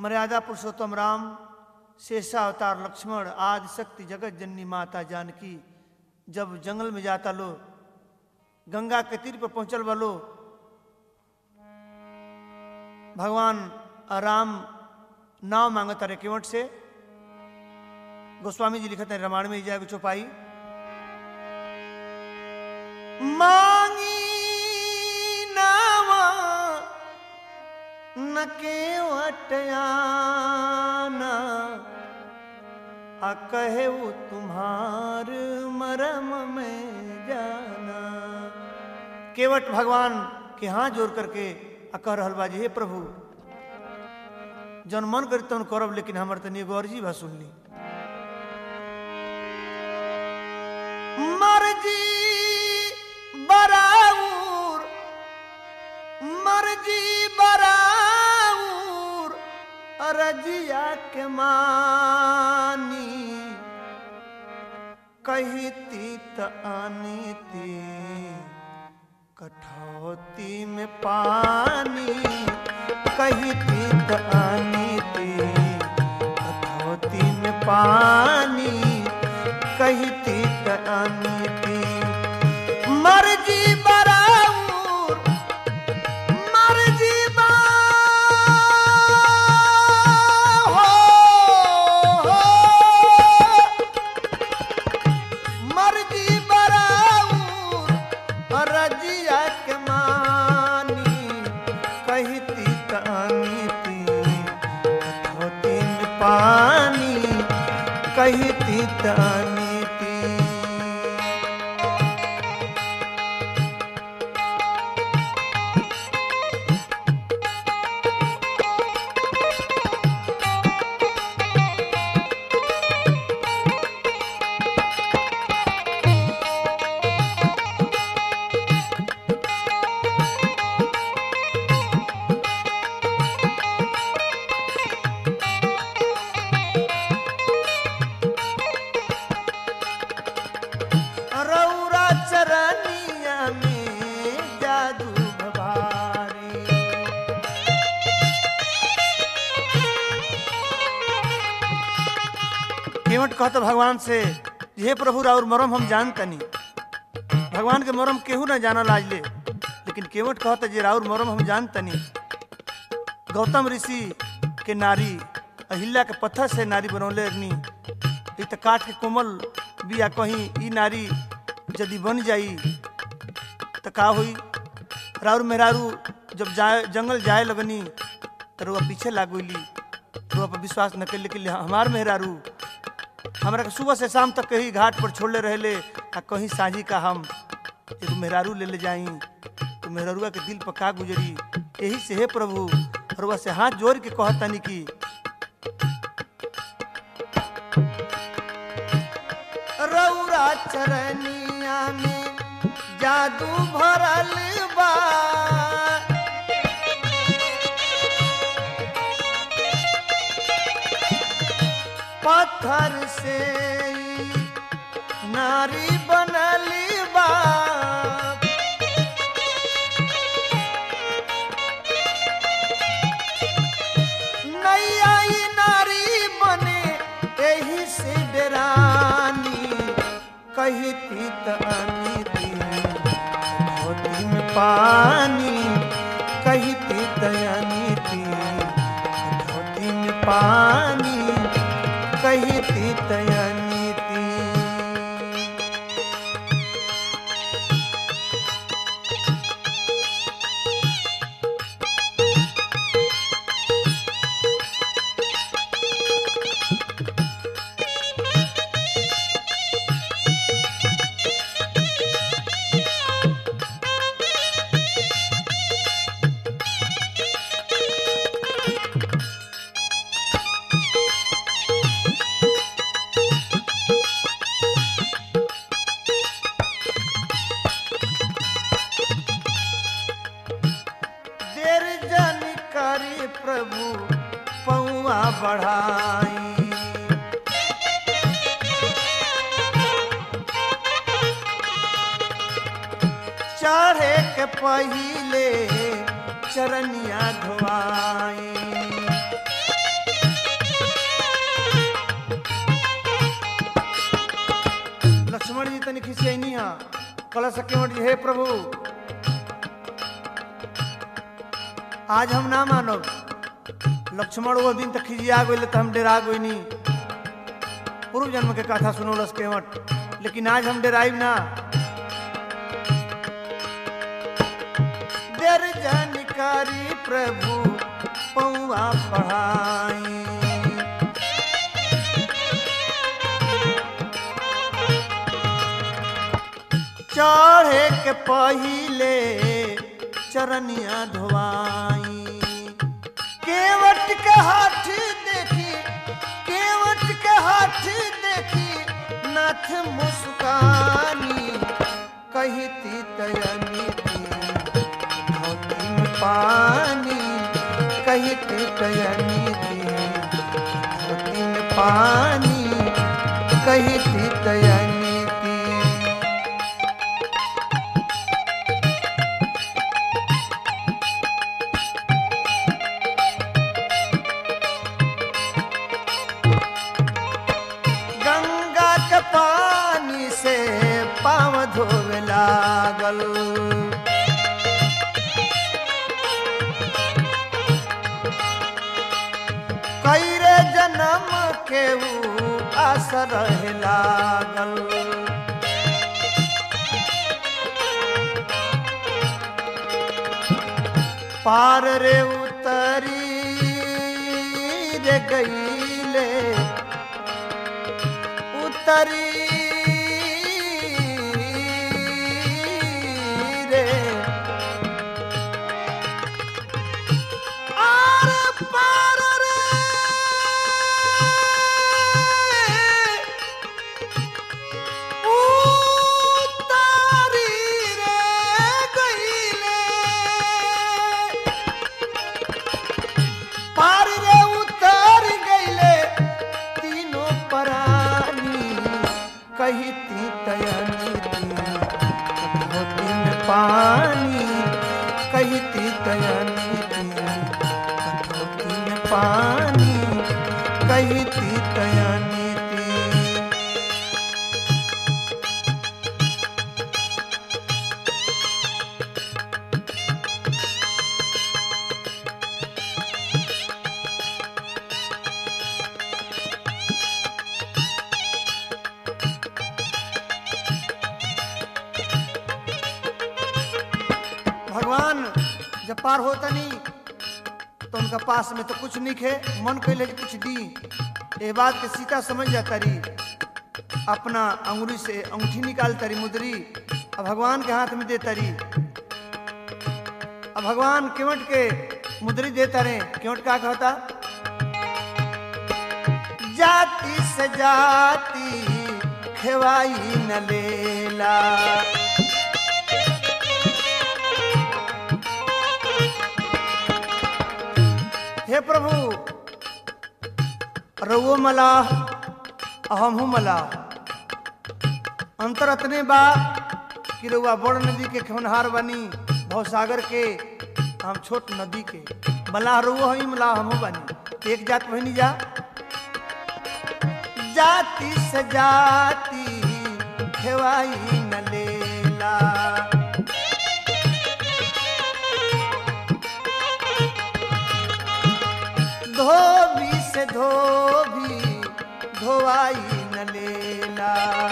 मर्यादा पुरुषोत्तम राम, शेषा अवतार लक्ष्मण, आदि शक्ति जगत जननी माता जानकी जब जंगल में जाता लो, गंगा के तीर पर पहुंचल वालो, भगवान राम नाव मांगता रे केवट से। गोस्वामी जी लिखते हैं रामायण में जाए चौपाई, मांगी नावा न केवट आना, आ कहे वो तुम्हार मरम में जाना। केवट भगवान के हाथ जोड़ करके कह रहल बा जी, हे प्रभु जन मन करी तन करब, लेकिन हमार तनी एगो अर्जी बा सुन ली। मर्जी बराऊर, मर्जी बराऊर, अर्जिया के मानी, कहती त आनी थी कठौती में पानी, कहती त आनी थी कठौती में पानी, कहती त आनी थी। मर्जी बराऊर, मर्जी मर्जी बराऊर, रजिया के मानी, कहती त आनी थी कठौती में पानी, कहती त आनी थी। रौरा चरनिया में जादू भवारी, केवट कहता भगवान से, हे प्रभु राउर मरम हम जानतनी। भगवान के मरम केहू न जानल आज ले, लेकिन केवट कहता जे राउर मरम हम जानतनी। गौतम ऋषि के नारी अहिल्या के पत्थर से नारी बनौले रनी, ई त काठ के कोमल बिया, कहीं ई नारी यदि बन जाई तो का हुई। राउर मेहरारू जब जाए जंगल जाए लगनी तो रुआ पीछे लागोली, रुआ पर विश्वास न कर, लेकिन हमार मेहरारू हमरा के सुबह से शाम तक कहीं घाट पर छोड़ले रहले, आ कहीं साझी का हम एगो मेहरारू ले जाई तो मेहरारुआ के दिल पर का गुजरी। यही से हे प्रभु रुआ से हाथ जोड़ के कहतानी कि रौरा चरनिया में जादू भरल बा, पत्थर से नारी बनल बा, नैया नारी बने यही से डेरानी, कहती त आनी थी कठौती में पानी, कहती त आनी थी कठौती में पानी, कहती त आनी थी। प्रभु पौआ बढ़ाई, चढ़े के पहिले चरनिया धोआई, कल सकेवट जी, हे प्रभु आज हम ना मानो। लक्ष्मण वो दिन तक खिजिया गई तो हम डरा गई नहीं। पूर्व जन्म के कथा सुनोलस केवट, लेकिन आज हम डराइब ना। देर जानकारी प्रभु पौआ पढ़ाई, चढ़े के पहिले चरनिया धोवाई। केवट के हाथ देखी, केवट के हाथ देखी नाथ मुस्कानी। कहती तयनी धोती में पानी, कहती तयनी धोती में पानी, कहती तयनी। पानी से पाँव धोवे लागल, कईरे जन्म के ऊ आस रहे लागल। पार रे उतरी रे गईले, उतरी रे आर पार रे उतरी रे गईले, पार रे उतर गईले तीनों परानी। कहती तयनी धोती में पानी, कहती तयनी धोती में पानी, कहती तयनी। भगवान जब पार होता नहीं तो उनका पास में तो कुछ नहीं खे, मन कैले कुछ दी। ये बात के सीता समझ जाता रही, अपना अंगुली से अंगूठी निकालता रही मुद्री, अब भगवान के हाथ में देता रही। अब भगवान केवट के मुद्री देता रहे। केवट क्या कहता, जाति से जाति खेवाई न लेला, हे प्रभु रउओ मलाह अहमहू मलाह। अंतर अतने बा कि रउआ बड़ नदी के खेवनहार बनी, भवसागर के हम छोट नदी के। मलाह रउओ हई, मलाह हमहू बनी, एक जात वही नहीं जा। जाति से जाति खेवाई न लेला, धोबी से धोबी धोवाई न लेला।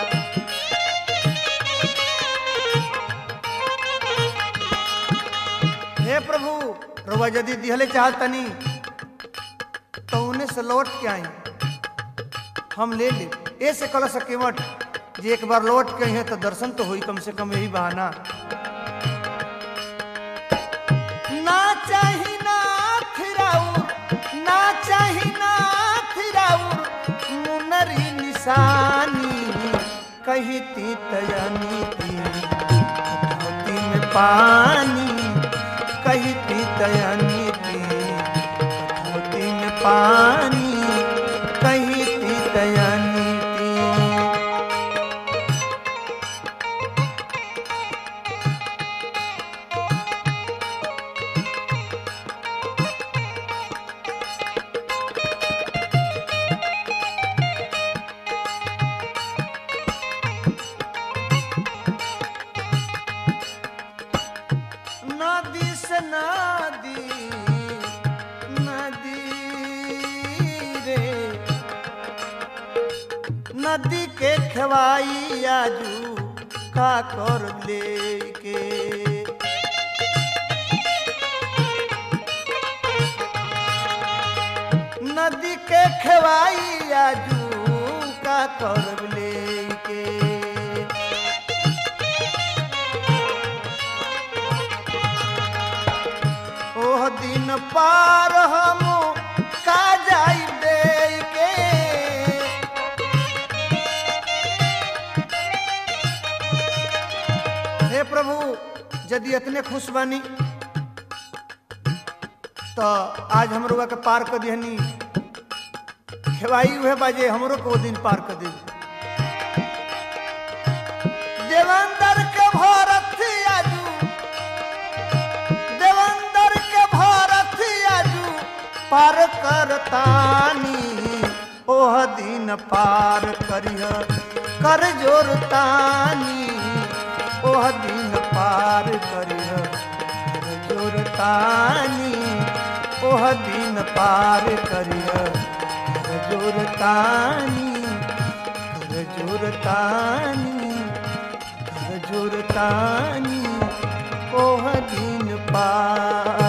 हे प्रभु रउआ यदि दिहले चाहतनी तो उन्हें से लौट के आई, हम ले ले। ऐसे कल सकेवट जे एक बार लौट के हैं तो दर्शन तो हुई, कम से कम यही बहाना। ना चाही ना फिराऊर, ना चाही ना फिराऊर मुनरी निशानी। कहती तयनी धोती में पानी, कहती तयनी धोती में पानी, कहती तयनी। नदी के खेवाई आजू का कर लेके। नदी के खेवाई आजू का कर लेके। ओह दिन पार हम का जाई दे के। हे प्रभु यदि इतने खुश बानी तो आज हमरो के पार कर दिहनी। खेवाई हुए बाजे हमरो को दिन पार कर दे। देवंदर के भारत आजू, देवंदर के भारत आजू पार करतानी। ओह दिन पार करिह कर जोरतानी। ओह दिन पार करिह कर जोरतानी। ओह दिन पार करिह कर जोरतानी। कर जोरतानी कर जोरतानी। ओह दिन पार